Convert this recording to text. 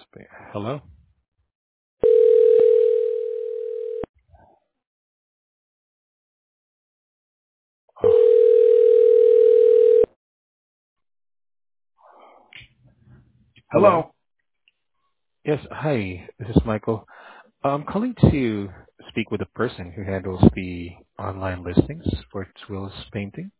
Hello? Oh, hello? Hello. Yes, hi. This is Michael. I'm calling to speak with the person who handles the online listings for Twills Painting.